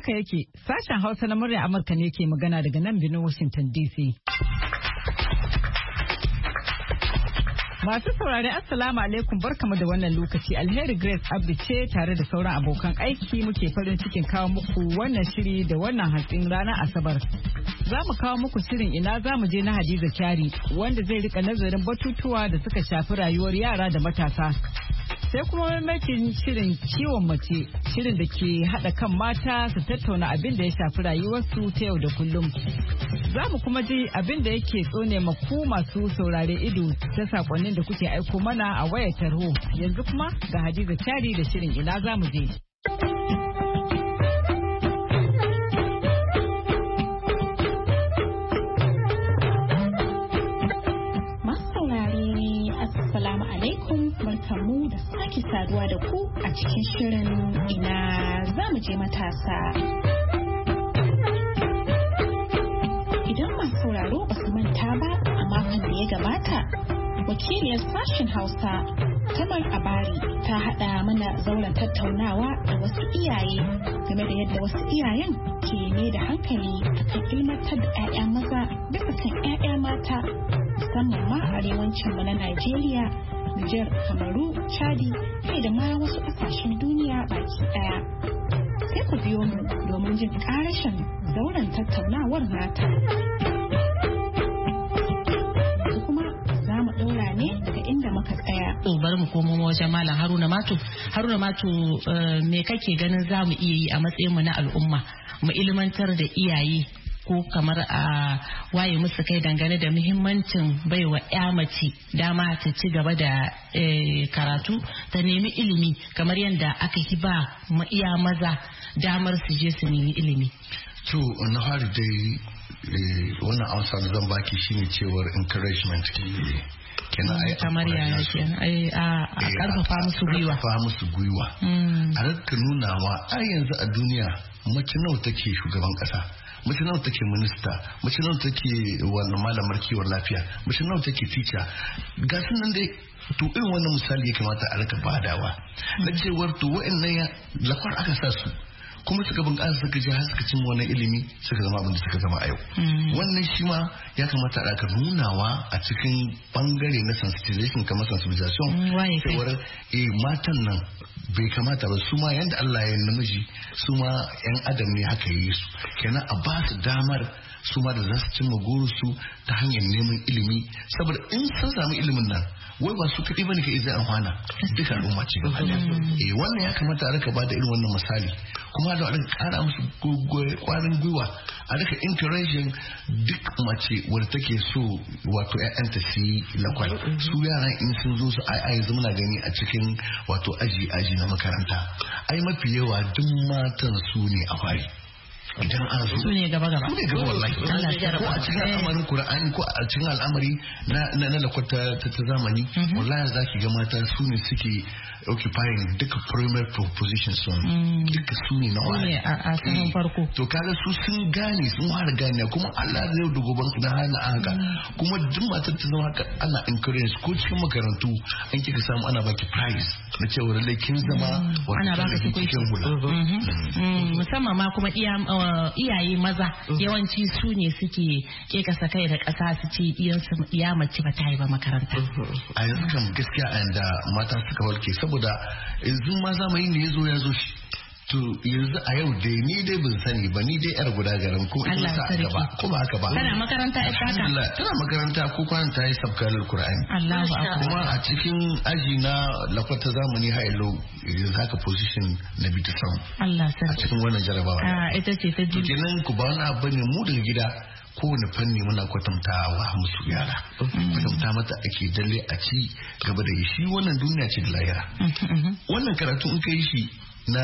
Haka yake, sashen Hausa na murya Amurka ne ke magana daga nan birnin Washington DC. Masu saurari Assalamu alaikum, barkamu da wannan lokaci. Alheri Grace Abdi ce tare da sauran abokan aiki muke farin cikin kawo muku wannan shiri da wannan hantsin ranar Asabar. Za mu kawo muku shirin ina za mu je na Hadiza Kyari wanda zai rika nazarin batutuwa da suka shafi rayuwar yara da matasa. Sai kuma mamakin shirin ciwon mace, shirin da ke haɗa kan mata su tattauna abin da ya shafi rayuwarsu ta yau da kullum. Za mu kuma ji abin da yake tsone maku masu saurare ido ta sakonnin da kuke aiko mana a wayar tarho. Yanzu kuma ga Hadiza Kyari da shirin ina za mu je. Barkamu da sake saduwa da ku a cikin shirin ina za mu je matasa. Idan masu sauraro ba su manta ba a makon da ya gabata, wakiliyar sashen Hausa Tamar Abari ta haɗa mana zauren tattaunawa da wasu iyaye game da yadda wasu iyayen ke mai da hankali akan ilmantar da 'ya'ya maza bisa kan 'ya'ya mata musamman ma arewacin mu na Najeriya, Nijar, Kamaru, Chadi, kai da ma wasu ƙasashen duniya baki ɗaya. Sai ku biyo mu domin jin ƙarashin zauren tattaunawar nata. Yanzu kuma za mu ɗaura ne daga inda muka tsaya. Bari mu komo wajen Malam Haruna Mato. Haruna Mato, me kake ganin za mu iya yi a matsayin mu na al'umma mu ilmantar da iyaye ko kamar a waye musu kai dangane da muhimmancin baiwa ya mace dama ta ci gaba da karatu ta nemi ilimi kamar yadda aka yi ba iya maza damar su je su nemi ilimi. To na hari dai wannan amsa da zan baki shine cewar encouragement kenan ai kamar yana kenan a karfafa musu gwiwa a rika nunawa a yanzu a duniya mace nawa take shugaban kasa, mace nawa take minista, mace nawa take wannan malamar kiwon lafiya, mace nawa take teacher, ga nan dai. To irin wannan misali ya kamata a rika badawa na cewar to wa'annan lakwar aka sa su kuma suka bunƙasa suka ji har suka cin wannan ilimi suka zama abin da suka zama a yau. Wannan shi ma ya kamata a rika nunawa a cikin bangare na sensitization kamar sensibilization cewar matan nan bai kamata ba su ma yanda Allah ya namiji su ma yan adam ne haka yi su kenan a ba su damar su ma da za su cimma su ta hanyar neman ilimi saboda in sun samu ilimin nan wai ba su kaɗai bane kai zai amfana duka al'umma ce gaba wannan ya kamata a rika bada irin wannan misali kuma da a ƙara musu kwarin gwiwa a rika encouraging duk mace wadda take so wato ƴaƴanta su yi lakwal su yaran in sun zo su yanzu muna gani a cikin wato aji na makaranta ai mafi yawa duk matan su ne a fari idan an zo su ne gaba wallahi ko a cikin al'amarin Qur'ani ko a cikin al'amari na lakwata ta zamani wallahi zaki ga mata su ne suke occupying duka primary positions duka su ne na wani a saman farko to kaga su sun gane sun fara gane kuma Allah zai da goban na hana haka kuma duk matar ta zama haka ana encourage ko cikin makarantu an kika samu ana baki prize na cewa lalle kin zama ana baki cikin hula musamman ma kuma iyaye maza yawanci su ne suke kekasa kai da ƙasa su ce iya mace ba ta yi ba makaranta a yanzu kam gaskiya a yanda mata suka warke saboda yanzu ma zamani ne ya zo shi to yanzu a yau dai ni dai ban sani ba ni dai yar guda garin ko ina sa gaba ko ba haka ba kana makaranta ita haka tana makaranta ko kwanan ta yi sabkalar Qur'ani Allahu akbar kuma a cikin aji na lakwata zamani hailo yanzu haka position na bita sam Allah sarki a cikin wannan jarabawa ita ce ta ji kenan ku ba wani abu ne mu daga gida kowane fanni muna kwatantawa musu yara kwatanta mata ake dalle a ci gaba da shi wannan duniya ce da lahira wannan karatu in kai shi na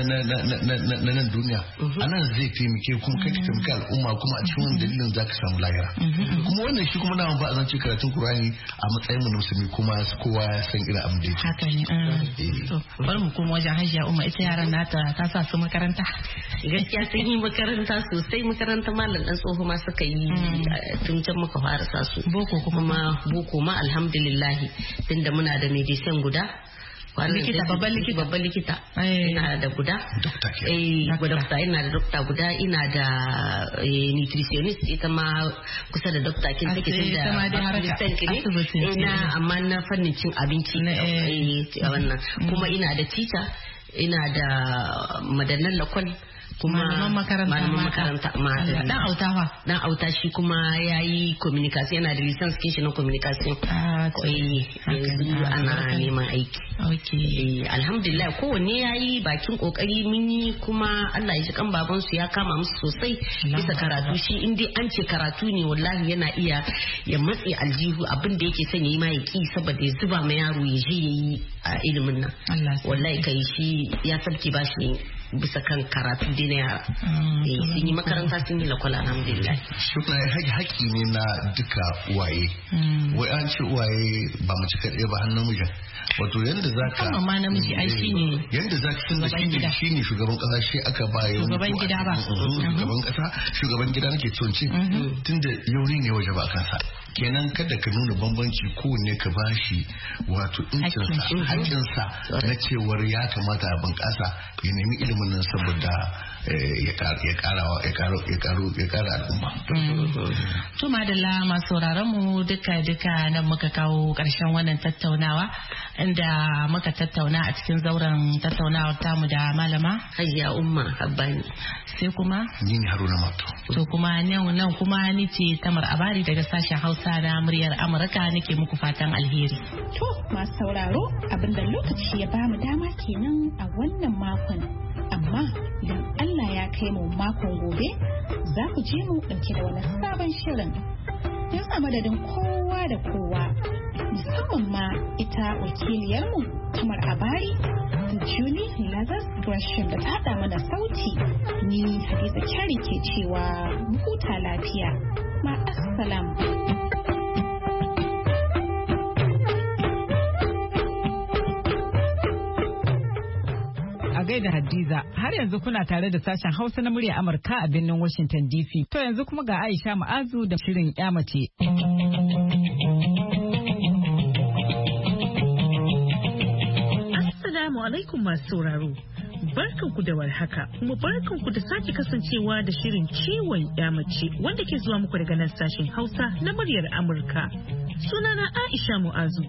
nan duniya anan zai taimake kuma kai ka taimaka al'umma kuma a cikin wannan dalilin zaka samu lahira kuma wannan shi kuma na ba a zance karatun Qur'ani a matsayin mu na musulmi kuma kowa ya san irin abin da yake haka ne to bari mu koma wajen Hajiya Umma ita yaran nata ta sa su makaranta gaskiya sun yi makaranta sosai makaranta malam dan tsoho ma suka yi tun can muka fara sa su boko kuma boko ma alhamdulillah tunda muna da medicine guda likita babban likita ina da guda dokta ina da dokta guda ina da nutritionist ita ma kusa da dokta kin take da ina amma na fannin cin abinci wannan kuma ina da teacher ina da madannan lakwal kuma malaman makaranta dan auta shi kuma yayi communication yana da license kin na communication ana neman aiki alhamdulillah kowanne yayi bakin kokari mun yi kuma Allah ya ji kan baban su ya kama musu sosai bisa karatu shi in dai an ce karatu ne wallahi yana iya ya matsi aljihu abin da yake son yayi ma ya ki saboda ya zuba ma yaro ya je yayi a ilimin nan wallahi kai shi ya sabki bashi bisa kan karatu dai na yara sun yi makaranta sun yi lakwal alhamdulillah shukran haƙƙi ne na duka uwaye wai an ce uwaye ba mace kaɗai ba hannun mijin wato yanda zaka amma namiji ai shine yanda zaka tunda shine shugaban kasa shi aka ba yau shugaban gida ba shugaban kasa shugaban gida nake ce tunda yauni ne waje ba kansa kenan kada ka nuna bambanci kowanne ka bashi wato haƙƙinsa na cewar ya kamata a bunƙasa ya nemi ilimin nan saboda ya ƙara al'umma. To madalla masu sauraron mu duka nan muka kawo ƙarshen wannan tattaunawa inda muka tattauna a cikin zauren tattaunawar tamu da malama Hajiya Umma Habbani sai kuma ni ne Haruna Mato. To kuma nan kuma ni ce Tamar Abari daga sashen Hausa na muryar Amurka nake muku fatan alheri. To masu sauraro abinda lokaci ya bamu dama kenan a wannan makon. Amma idan Allah ya kai mu makon gobe za ku je mu ɗauke da wani sabon shirin. Don a madadin kowa da kowa musamman ma ita wakiliyarmu Tamar Abari da Julie Lazarus Gresham da ta haɗa mana sauti ni Hadiza Kyari ke cewa mu huta lafiya. Ma'assalam. gaida Hadiza har yanzu kuna tare da sashen Hausa na murya Amurka a birnin Washington DC. To yanzu kuma ga Aisha Ma'azu da shirin Yamace. Assalamu alaikum masu sauraro. Barkanku da warhaka kuma barkanku da sake kasancewa da shirin ciwon yamace wanda ke zuwa muku daga nan sashen Hausa na muryar Amurka. Sunana Aisha Mu'azu.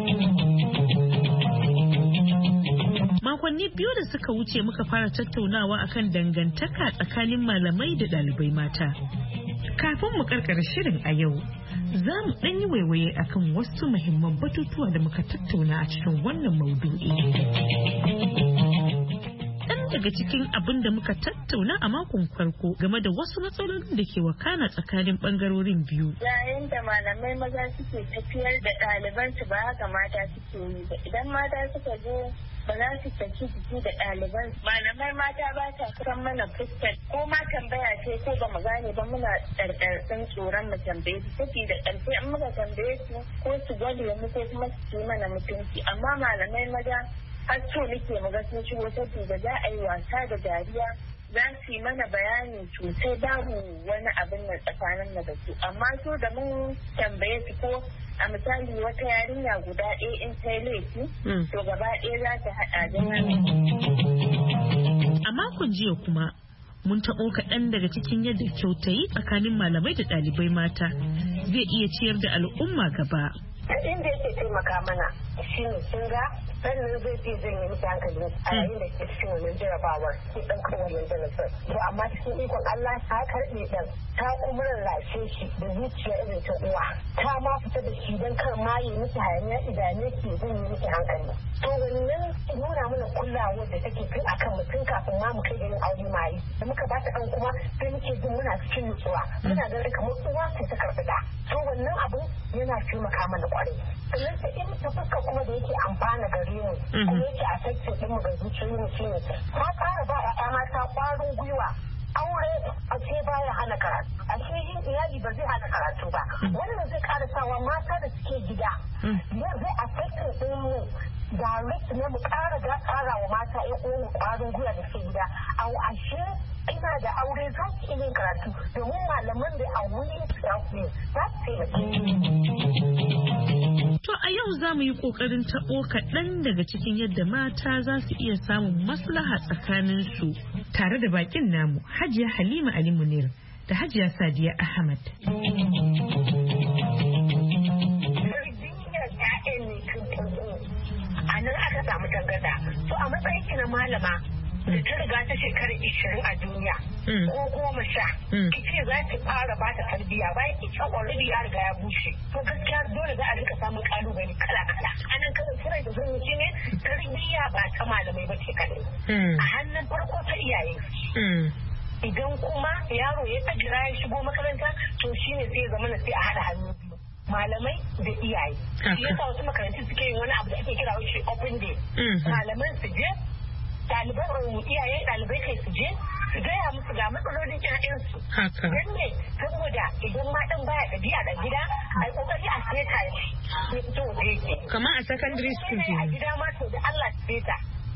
Makonni biyu da suka wuce muka fara tattaunawa akan dangantaka tsakanin malamai da ɗalibai mata. Kafin mu karkara shirin a yau, za mu ɗan yi waiwaye akan wasu muhimman batutuwa da muka tattauna a cikin wannan maudu'i. Daga cikin abin da muka tattauna a makon farko game da wasu matsalolin da ke wakana tsakanin bangarorin biyu. Yayin da malamai maza suke tafiyar da ɗalibansu ba haka mata suke yi ba. Idan mata suka zo ba za su saki jiki da ɗaliban. Malamai mata ba ta kusan mana fuskar ko ma tambaya ce ko ba mu gane ba muna ɗarɗarɗin tsoron mu tambaye su. Saboda ƙarfe in muka tambaye su ko su gwale mu ko kuma su yi mana mutunci. Amma malamai maza har so nake mu ga sun shigo saboda za a yi wasa da dariya za su yi mana bayani sosai babu wani abin nan tsakanin mu da su amma so da mun tambaye su ko a misali wata yarinya guda ɗaya in ta yi laifi to gaba ɗaya za ta haɗa da a makon jiya kuma mun taɓo kaɗan daga cikin yadda kyautayi tsakanin malamai da ɗalibai mata zai iya ciyar da al'umma gaba. Inda yake taimaka mana shi ne kin ga sannan zai ce zan yi miki hankali a yayin da ke cikin wannan jarabawar ki dan kan wannan jarabawar to amma cikin ikon Allah ta karɓe dan ta kuma rarrashe shi da zuciya irin ta uwa ta ma fita da shi dan kar ma yi miki hayaniya idane ki zan yi miki hankali to wannan nuna mana kulawa da take kai akan mutum kafin ma mu kai irin aure mai da muka ba ta dan kuma sai muke jin muna cikin nutsuwa muna ganin kamar uwa sai ta karɓi da to wannan abu yana taimaka mana kwarai sannan sai in ta fuska kuma da yake amfana gare mu kuma yake a sakin din mu ga zuciyoyin mu shine ta ƙara ba ƴaƴa mata ƙwarin gwiwa aure a ce baya hana karatu a ce yin iyali ba zai hana karatu ba wannan zai ƙara sawa mata da suke gida zai a sakin din mu direct ne mu ƙara wa mata ƴan uwan ƙwarin gwiwa da ke gida ashe ina da aure za ki yin karatu domin malaman da a wuri ne za su To a yau za mu yi ƙoƙarin taɓo kaɗan daga cikin yadda mata za su iya samun maslaha tsakaninsu tare da baƙin namu Hajiya Halima Ali Munir da Hajiya Sadiya Ahmad. A nan aka samu tangarda. To a matsayin ki na malama da ta riga ta shekara 20 a duniya ko 10 kice za ki fara ba ta tarbiyya bayan ki can already ya riga ya bushe. To gaskiya dole za a rika samun kalubale kala-kala. Anan kawai kiran da zan yi ne tarbiyya ba ta malamai ba ce kadai. A hannun farko ta iyaye. Idan kuma yaro ya tsagira ya shigo makaranta to shine sai ya zama na sai a haɗa hannu biyu. Malamai da iyaye. Shi yasa wasu makarantu suke yin wani abu da ake kira wuce open day. Malaman su je, iyaye ɗalibai kai su je, su gaya musu ga matsalolin ƴaƴansu. Don ne saboda idan ma ɗan baya ɗabi'a da gida, a yi ƙoƙari a seta shi. Ya fito waje yake. Kamar a secondary school kenan. A gida ma to da Allah seta.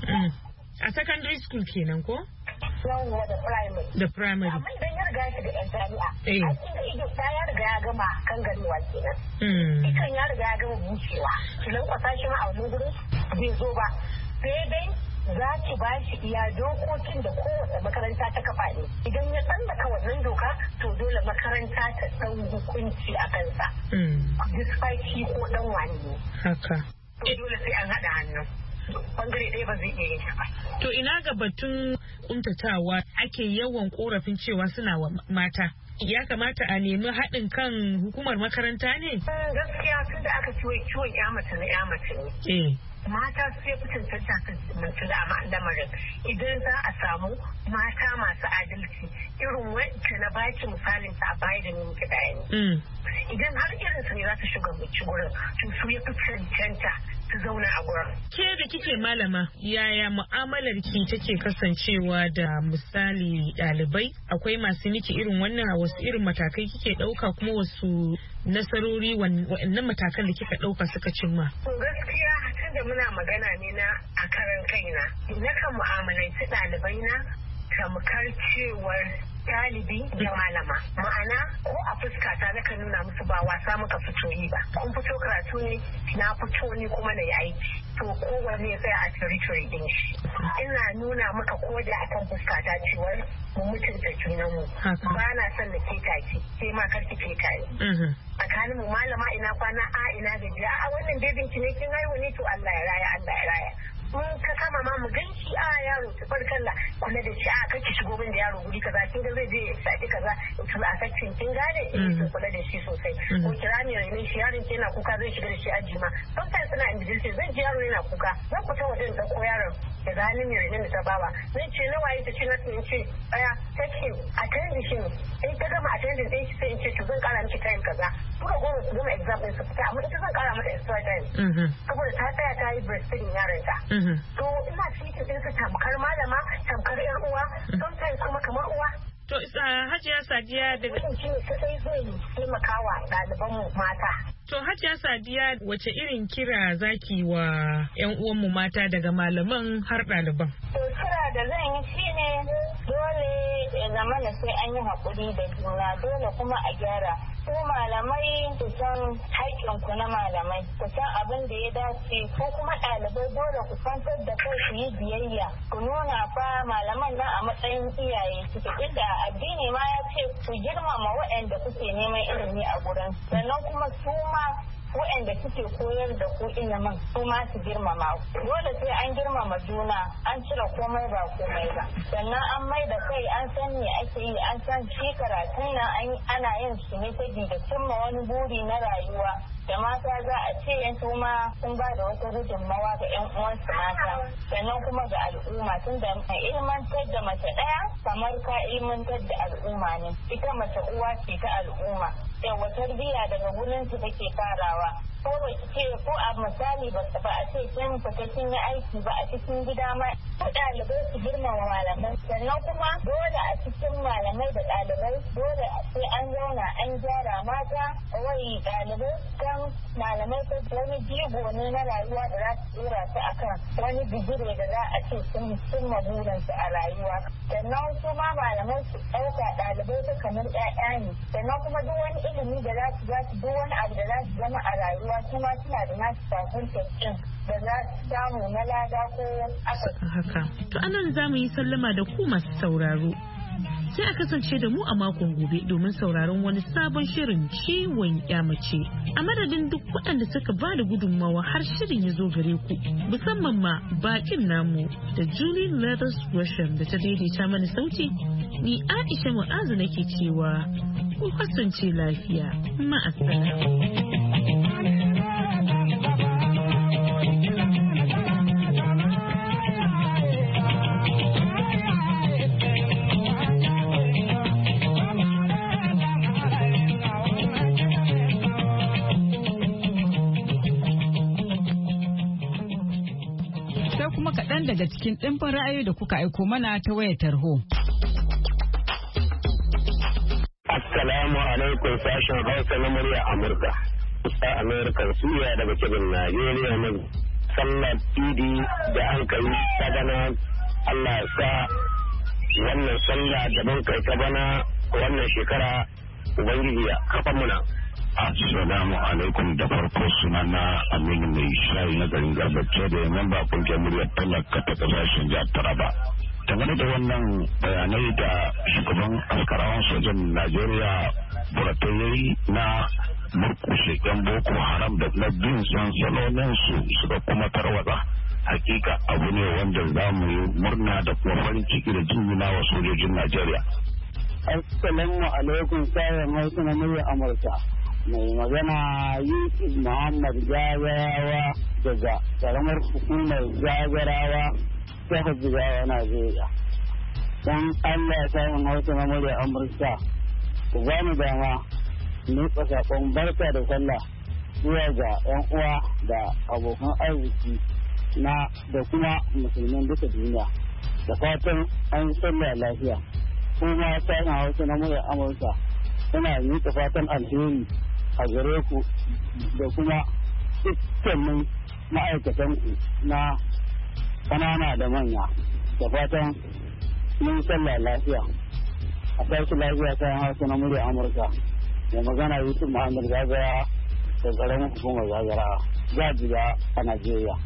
A secondary school kenan ko? Yawwa da primary. Da primary. Amma idan ya riga shi da ƴan jami'a. A cikin ido ta ya riga ya gama kan ganewa kenan. Ikan ya riga ya gama bushewa. Kilan kwasa shi ma a wani gurin bai zo ba. Sai dai za ki ba shi iya dokokin da kowace makaranta ta kafa ne. Idan ya tsallaka wannan doka to dole makaranta ta ɗau hukunci a kansa. Despite shi ko ɗan wani ne. Haka. Dole sai an haɗa hannu. Bangare ɗaya ba zai iya yin ba. To ina ga batun kuntatawa ake yawan korafin cewa suna wa mata. Ya kamata a nemi haɗin kan hukumar makaranta ne? Gaskiya tun da aka ciwon ya mace na ya mace ne. Mata su ya fi cancanta su da lamarin idan za a samu mata masu adalci irin wacce na baki misalin ta a baya da ni muke bayani. Idan har irin su ne za su shugabanci gurin to su ya fi cancanta su zauna a gurin. Ke da kike malama yaya mu'amalar ki take kasancewa da misali ɗalibai akwai masu miki irin wannan wasu irin matakai kike ɗauka kuma wasu nasarori wannan matakan da kika ɗauka suka cimma? To gaskiya tunda muna magana ne na a karan kaina nakan mu'amalanci ɗalibai na tamkar cewar ɗalibi da malama ma'ana ko a fuskata nakan nuna musu ba wasa muka fito yi ba kun fito karatu ne na fito ni kuma na yi aiki to kowanne ya tsaya a territory din shi ina nuna maka ko da akan fuskata cewar mu mutunta junanmu ba na son na keta ki sai ma kar ki keta ni tsakanin mu malama ina kwana a ina gajiya a wannan bebin ki ne kin haihu ne to Allah ya raya Allah ya raya mun ka kama ma mu ganshi a yaro tabarkalla kula da shi a kake shigo min da yaro guri kaza kin ga zai je saki kaza to a sakin kin gane to kula da shi sosai ko kira ne ne shi yaron ke na kuka zai shiga da shi aji ma sometimes suna individual zan ji yaro yana kuka zan fita wajen da ko yaron da halin ne ne ta baba zan ce na waye ta ce na ce aya take attention in ta gama attention din shi sai in ce to zan kara miki time kaza kuka goma su gama exam din su fita amma ita zan kara mata extra time saboda ta tsaya ta yi breastfeeding yaron ta to ina cikin din su tamkar malama tamkar yar uwa sometimes kuma kamar uwa. To Hajiya Sadiya daga shi ne sai zai taimakawa ɗaliban mu mata. To Hajiya Sadiya wace irin kira zaki wa 'yan uwanmu mata daga malaman har ɗaliban? To kira da zan yi shine dole ya zama da sai an yi haƙuri da juna dole kuma a gyara. Ku malamai ku san haƙƙinku na malamai ku san abin da ya dace ko kuma ɗalibai dole ku kwantar da kai ku yi biyayya ku nuna fa malaman nan a matsayin iyaye suke inda addini ma ya ce ku girmama waɗanda kuke neman ilimi a gurin sannan kuma su ma waɗanda suke koyar da ku ilimin su ma su girmama dole sai an girmama juna an cire komai ba komai ba sannan an mai da kai an san me ake yi an san shi karatun nan ana yin shi ne da cimma wani buri na rayuwa da mata za a ce yan ma sun ba da wata gudunmawa ga yan uwansu mata sannan kuma ga al'umma tun da ilmantar da mace ɗaya kamar ka ilmantar da al'umma ne ita mace uwa ce ta al'umma yawa tarbiyya daga wurin su take farawa ko a misali misali ba a ce kin fita kin yi aiki ba a cikin gida ma ɗalibai su girmama malamai sannan kuma dole a cikin malamai da ɗalibai dole sai an zauna an gyara mata wai ɗalibai kan malamai ko wani jigo ne na rayuwa da za su tsira su akan wani bigire da za a ce sun cimma burinsu a rayuwa sannan su ma malamai su ɗauka ɗalibai su kamar ƴaƴa ne sannan kuma duk wani ilimi da za su duk wani abu da za su zama a rayuwa kuma suna da nasu fahimtar ɗin da za su samu na lada ko aka haka to anan za mu yi sallama da ku masu sauraro sai a kasance da mu a makon gobe domin sauraron wani sabon shirin ciwon mace a madadin duk waɗanda suka ba da gudunmawa har shirin ya zo gare ku musamman ma bakin namu da Julie Leathers Gresham da ta daidaita mana sauti ni Aisha Mu'azu nake cewa ku kasance lafiya ma'asala. Daga cikin ɗimbin ra'ayoyi da kuka aiko mana ta wayar tarho. Assalamu alaikum sashen Hausa na murya Amurka. Kusa Amurka suya daga cikin Najeriya na sallar idi da an kai ta bana Allah sa wannan sallah da ban kai ta bana wannan shekara Ubangiji ya kafa muna. Assalamu alaikum da farko sunana Aminu mai shayi na garin Garbace da yaman ba kungiyar muryar talaka ta kasashen jihar Taraba. Dangane da wannan bayanai da shugaban askarawan sojan Najeriya Buratai na murkushe yan Boko Haram da na bin sansanonin su suka kuma tarwatsa. Hakika abu ne wanda za mu yi murna da kuma farin ciki da jinjina wa sojojin Najeriya. Assalamu alaikum sayan hausa na muryar Amurka. Mai magana Yusuf Muhammad Jagarawa daga karamar hukumar Jagarawa ta Jigawa Najeriya. Don Allah ya samun hausa na murya Amurka ku ba mu dama nutsa sakon barka da sallah zuwa ga 'yan uwa da abokan arziki na da kuma musulmin duka duniya. Da fatan an sallah lafiya. Kuma samun hausa na murya Amurka suna nutsa fatan alheri a gare ku da kuma dukkanin ma'aikatanku na ƙanana da manya da fatan mun sallah lafiya a sarki lafiya ta yin hausa na murya Amurka mai magana Yusuf Muhammad Gagara da ƙaramin hukumar Gagara Jajiga a Najeriya.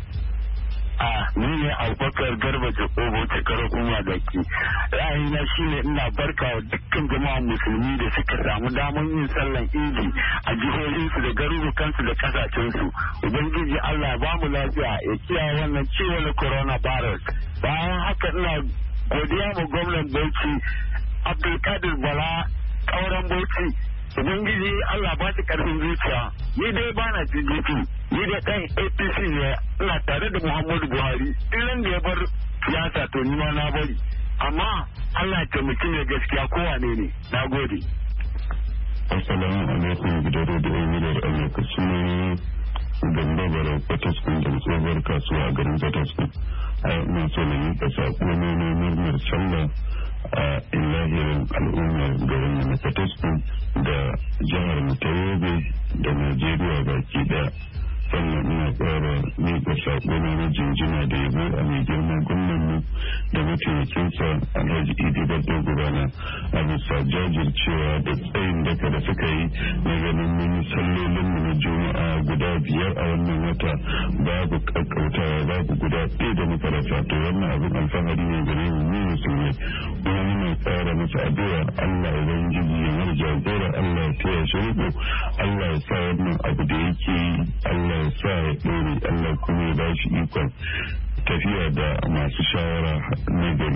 Ni ne Abubakar Garba Jakobo cikar hukuma da ke ra'ayina shine ina barka wa dukkan jama'a musulmi da suka samu damar yin sallan idi a jihohinsu da garurukansu da kasashensu. Ubangiji Allah ba mu lafiya ya kiyaye wannan ciwo na coronavirus. Bayan haka ina godiya ma gwamnan Bauchi Abdulkadir Bala kauran Bauchi. Ubangiji Allah ba shi karfin zuciya. Ni dai ba na PDP, ni da ɗan APC ne, ina tare da Muhammadu Buhari. Idan da ya bar siyasa to ni ma na bari. Amma Allah ta mutum ya gaskiya kowane ne. Na gode. Assalamu alaikum gidan da Emirar Amurka suna gamba bara Fataskun da tsohuwar kasuwa a garin Fataskun. Ina so na yi sako ne na murnar sallah a ilahirin al'ummar garin na Fataskun da jihar mu ta Yobe da Najeriya baki daya. Sannan ina ƙara miƙa saƙo na jinjina da yabo a mai girma gwamnanmu da mataimakinsa Alhaji Idi Baddo Gudana a bisa jajircewa da tsayin daka da suka yi na ganin mun sallolinmu na Juma'a guda 5 a wannan wata babu ƙaƙƙautawa babu guda ɗaya da muka rasa to wannan abin alfahari ne gare mu musulmai kuma muna tsara masa addu'a Allah ubangiji ya mar jagora Allah ya taya shi riko Allah ya sa wannan abu da yake yi Allah ya sa ya ɗore Allah kuma ya ba shi ikon tafiya da masu shawara na gari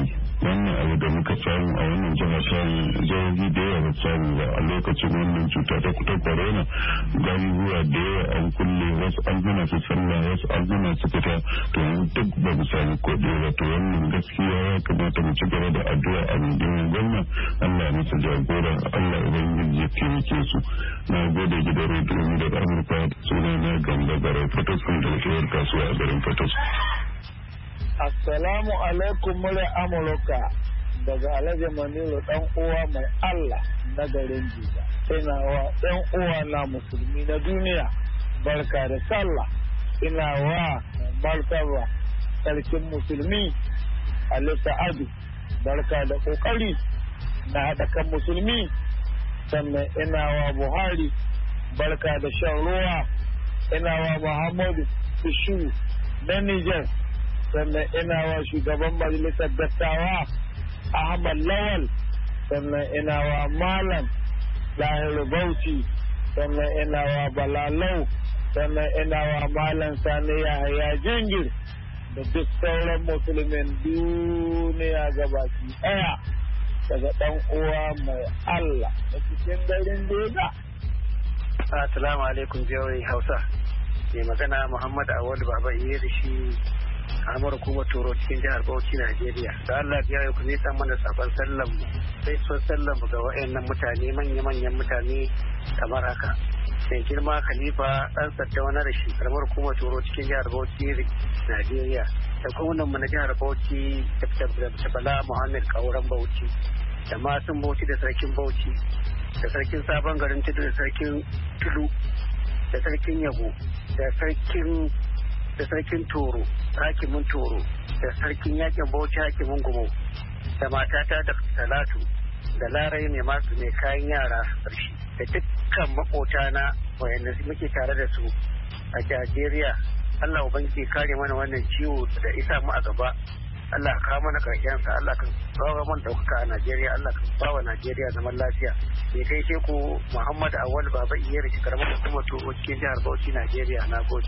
wannan abu da muka samu a wannan jihohi da yawa ba samu ba a lokacin wannan cuta ta corona garuruwa da yawa an kulle wasu an hana su sallah wasu an hana su fita to duk ba mu samu kuɗi ba to wannan gaskiya ya kamata mu ci gaba da addu'a a rundunar gwamna Allah musu jagora Allah ubangiji ya taimake su na gode gidan rediyo da Amurka suna na Gamba Barau Fataskun da shawar kasuwa a garin Fataskun. Assalamu alaikum murya Amurka daga Alhaji Maniru dan uwa mai Allah na garin Jiga. Ina wa ɗan uwa na musulmi na duniya barka da sallah. Ina wa martaba sarkin musulmi Ali Sa'adu barka da kokari na haɗa kan musulmi. Sannan ina wa Buhari barka da shan ruwa. Ina wa Muhammadu Ishu na Nijar. Sannan ina wa shugaban majalisar dattawa Ahmad Lawal. Sannan ina wa Malam Lahiru Bauchi. Sannan ina wa Balalau. Sannan ina wa Malam Sani Yahaya Jingir da duk sauran musulmin duniya gabaki ɗaya daga ɗan uwa mai Allah da cikin garin Deda. Assalamu alaikum jawai Hausa. Mai magana Muhammad Awad Baba Iyeri shi Amur kuma Toro cikin jihar Bauchi Najeriya. Da Allah biya ku zai san mana sabon sallan mu. Sai son sallan mu ga wayannan mutane manya-manyan mutane kamar haka. Sai girma Khalifa dan Saddauna da shi karamar kuma Toro cikin jihar Bauchi Najeriya. Da gwamnan mu na jihar Bauchi da Bala Muhammad Kauran Bauchi. Da masun Bauchi da sarkin Bauchi. Da sarkin Sabon Garin Tudu da sarkin Tulu. Da sarkin Yabo. Da sarkin Toro, hakimin Toro, da sarkin yakin Bauchi hakimin Gumo, da matata da Talatu, da Larai mai masu mai kayan yara ƙarshe, da dukkan makotana wayanda muke tare da su a Najeriya. Allah ubangiji kare mana wannan ciwo da isa mu a gaba. Allah ka mana karshen sa, Allah ka kawo mana daukaka a Najeriya, Allah ka bawa Najeriya zaman lafiya. Sai kai ce ku Muhammad Awal Baba Iyere shi karamar hukumar Toro cikin jihar Bauchi Najeriya. Na gode.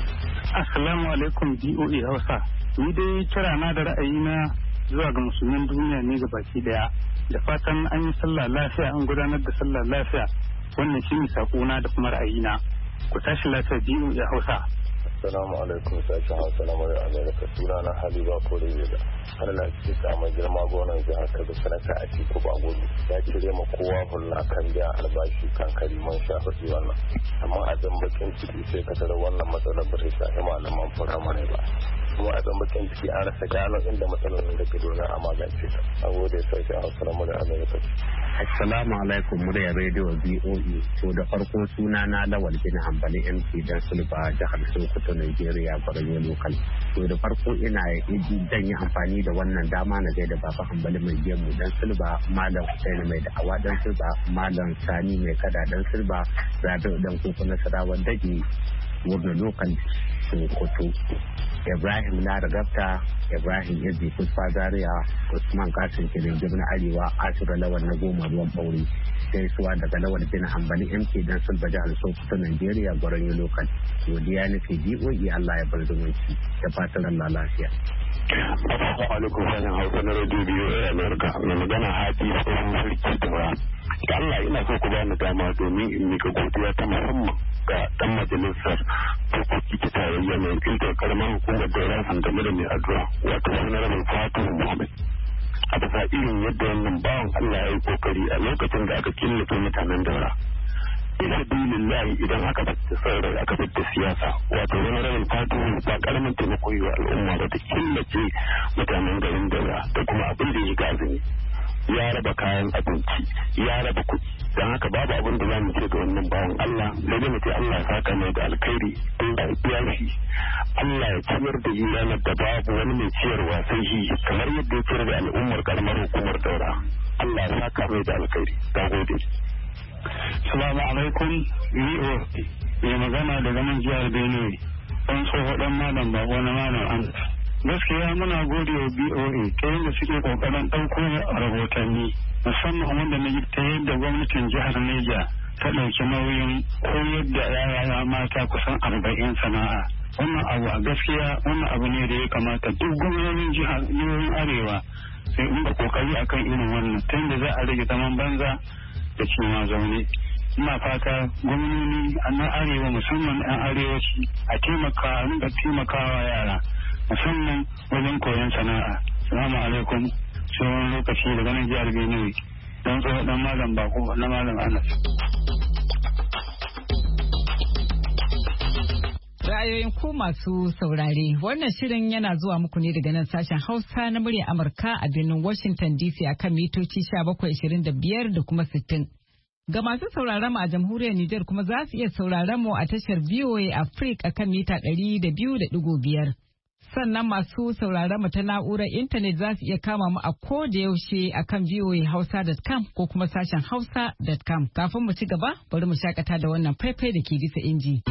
Assalamu alaikum BOA Hausa. Ni dai kira na da ra'ayina zuwa ga musulmin duniya ne ga baki daya. Da fatan an yi sallah lafiya, an gudanar da sallah lafiya. Wannan shi ne sakona da kuma ra'ayina. Ku tashi lafiya BOA Hausa. Assalamu alaikum sashen Hausa na Murya Amerika, suna na Haliba Korejeda. Har na cikin mai girma gonan jihar Kebbi sanata a Tiko Bagudu ya cire ma kowa hulla kan biya albashi kan kariman shafi wannan. Amma a dan bakin ciki sai ka tara wannan matsalar ba sai shafi malaman firamare ba. Kuma a dan bakin ciki an rasa gano inda matsalar da ke domin a magance ta. A gode sashen Hausa na Murya Amerika. Assalamu alaikum Murya Radio BOE. To da farko suna na Lawal bin Hambali MC dan Sulba jihar Sokoto Nigeria Gwaryo Local. To da farko ina dan yi amfani da wannan dama na gaida Baba Hambali mai gemu dan Sulba, Malam Hussein mai da'awa dan Sulba, Malam Sani mai kada dan Sulba, Rabi'u dan Koko Nasarawa Daji Gwaryo Local Sokoto. Ibrahim na Ragabta, Ibrahim Izzi Kusfa Zaria, Usman Kasim Kirin Jibin Arewa, Asura Lawan na Goma Ruwan Bauri, gaisuwa daga Lawan bin Hambali MK dan Sulba jihar Sokoto Nigeria Gwaryo Local. Godiya nake BOE Allah ya bar zumunci da fatan Allah lafiya. Assalamu alaikum sanin Hausa na Radio BOA America. Mai magana Haji tsohon sarki Tura. Da Allah ina so ku bani dama domin in mika godiya ta musamman ga dan majalisar dokoki ta tarayya mai wakiltar karamar hukumar Daura Sandame da mai addu'a wato Honorable Fatihu Muhammad. A bisa irin yadda wannan bawan Allah ya yi kokari a lokacin da aka killace mutanen Daura. Bisa bilillahi idan aka fita saurai aka fita siyasa wato Honorable Fatihu ba karamin taimako yi wa al'umma ba ta killace mutanen garin Daura da kuma abin da ya gazini. Ya raba kayan abinci, ya raba kuɗi, don haka babu abin da za mu ce ga wannan bawan Allah, sai dai mu ce Allah ya saka mai da alkhairi, Allah ya biya shi, Allah ya ciyar da yi ranar da babu wani mai ciyarwa sai shi, kamar yadda ya ciyar da al'ummar karamar hukumar Daura. Allah ya saka mai da alkhairi. Ta gode. Salamu alaikum VOA. Mai magana daga nan jihar Benue. Ɗan tsoho ɗan malam bako na malam an. Gaskiya muna gode wa BOA ta yadda suke kokarin ɗauko rahotanni musamman wanda na ta yadda gwamnatin jihar Neja ta ɗauki nauyin koyar da yara mata kusan 40 sana'a. Wannan abu a gaskiya wannan abu ne da ya kamata duk gwamnonin jihohin arewa sai in ba kokari akan irin wannan ta yadda za a rage zaman banza da cewa zaune. Ina fata gwamnoni a nan arewa musamman 'yan arewaci a rinka taimakawa yara musamman wajen koyon sana'a. Salamu alaikum, sai lokaci daga nan jihar Benue don tsohon dan malam Bako na malam Anas. Ra'ayoyin ku masu saurare, wannan shirin yana zuwa muku ne daga nan sashen Hausa na murya Amurka a birnin Washington DC akan mitoci 1725 da kuma 60. Ga masu sauraron mu a jamhuriyar Nijar kuma za su iya sauraron mu a tashar VOA Africa akan mita 200.5. Sannan masu sauraron mu ta na'urar intanet za su iya kama mu a ko da yaushe akan voahausa.com ko kuma sashen hausa.com. Kafin mu ci gaba, bari mu shakata da wannan faifai da ke bisa inji.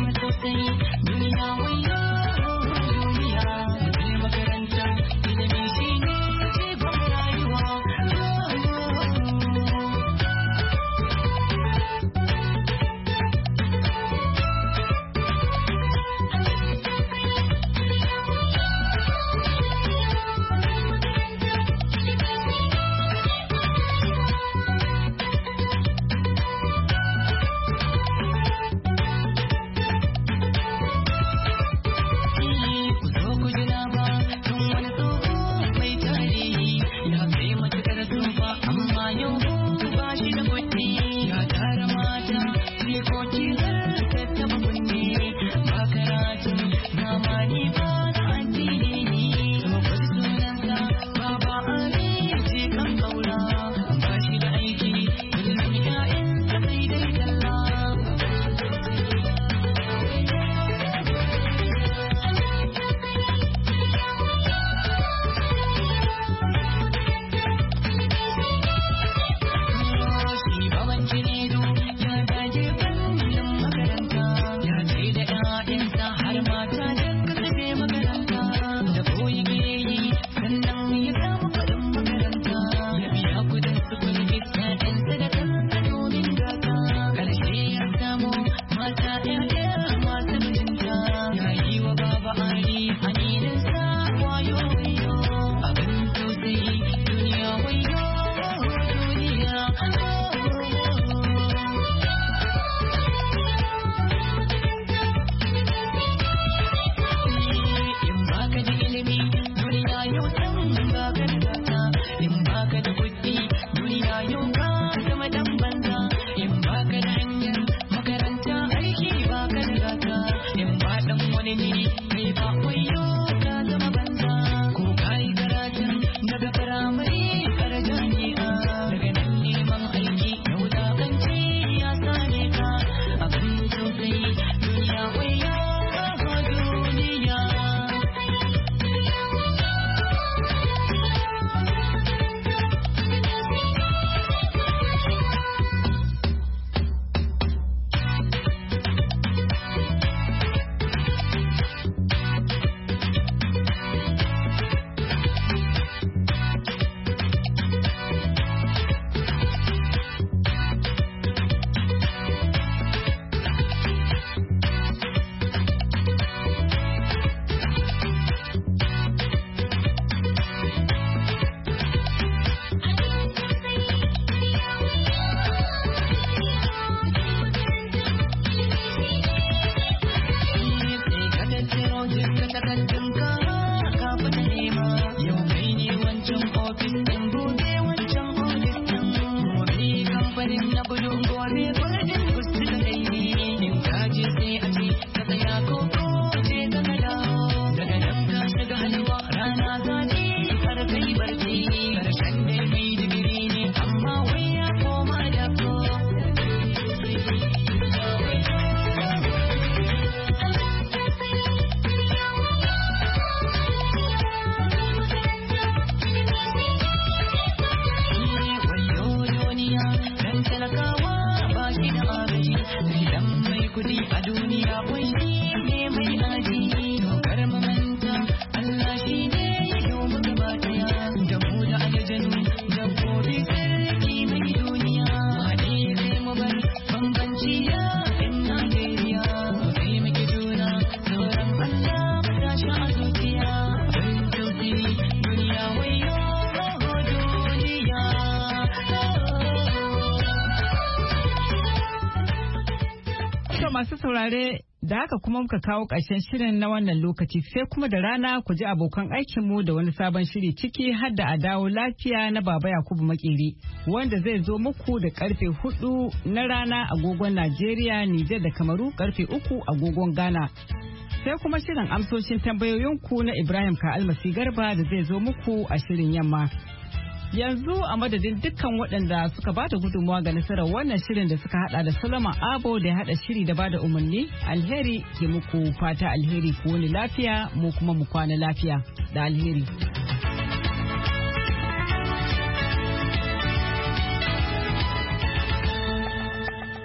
masu saurare da haka kuma muka kawo ƙarshen shirin na wannan lokaci sai kuma da rana ku ji abokan aikinmu da wani sabon shiri ciki har da a dawo lafiya na Baba Yakubu Makeri wanda zai zo muku da karfe 4 na rana agogon Najeriya, Nijar da Kamaru karfe 3 agogon Ghana. Sai kuma shirin amsoshin tambayoyinku na Ibrahim Ka'almasi Garba da zai zo muku a shirin yamma. Yanzu a madadin dukkan waɗanda suka bada gudunmawa ga nasarar wannan shirin da suka hada da Solomon Abo da ya hada shiri da bada umarni, alheri ke muku fata alheri ku wani lafiya mu kuma mu kwana lafiya da alheri.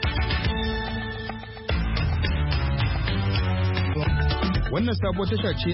Wannan sabuwar tasha ce